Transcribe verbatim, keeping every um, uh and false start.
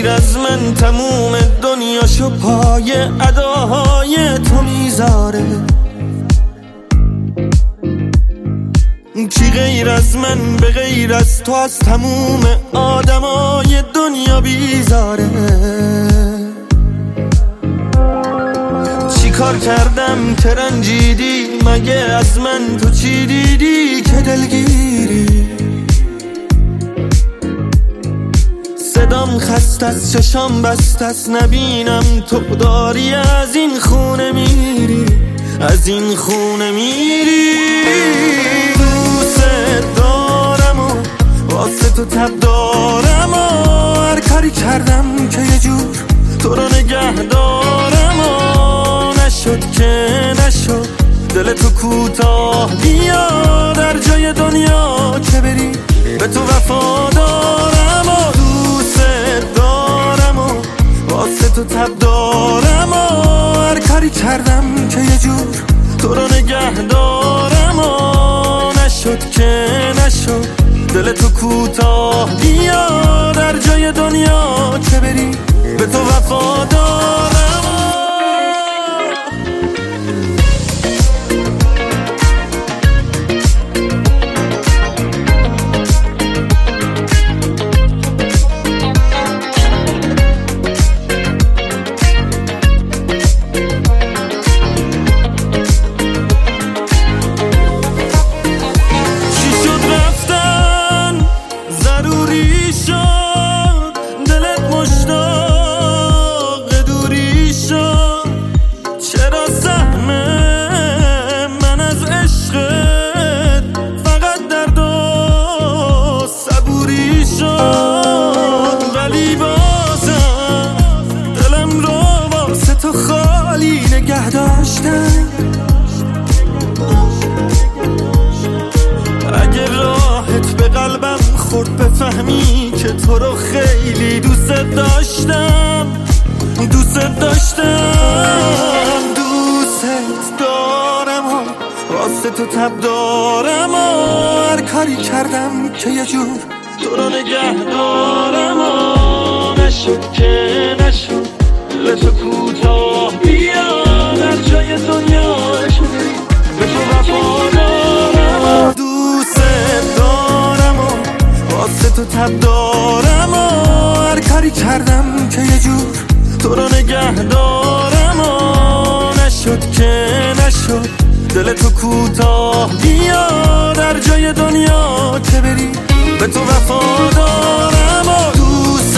غیر از من تموم دنیاشو پای اداهای تو میذاره؟ کی غیر از من به غیر از تو از تموم آدمای دنیا بیزاره؟ چی کار کردم که رنجیدی؟ مگه از من تو چی دیدی که دلگیری؟ صدام خست از چشام بست از نبینم تو داری از این خونه میری، از این خونه میری. دوست دارم و واسه تو تب دارم و هر کاری کردم که یه جور تو رو نگه دارم و نشد که نشد دل تو کوتاه بیا در جای دنیا که بری به تو وفادارم و دوست دارم و واسه تو تب دارم و هر کاری کردم که یه جور تو رو نگه دارم و نشد که نشد دل تو کوتاه بیا در جای دنیا که بری به تو وفادارم. نگه داشتم اگه راحت به قلبم خورد بفهمی که تو رو خیلی دوست داشتم، دوست داشتم. دوست دارم و واسه تو تب دارم و هر کاری کردم که یه جور تو رو نگه دارم و نشد که نشد دل تو کوتاه بیا در جای دنیا به تو وفادارم. دوست دارم و واسه تو تب دارم و هر کاری کردم که یه جور تو رو نگه دارم و نشد که نشد دل تو کوتاه بیا در جای دنیا که بری به تو وفادارم و دوست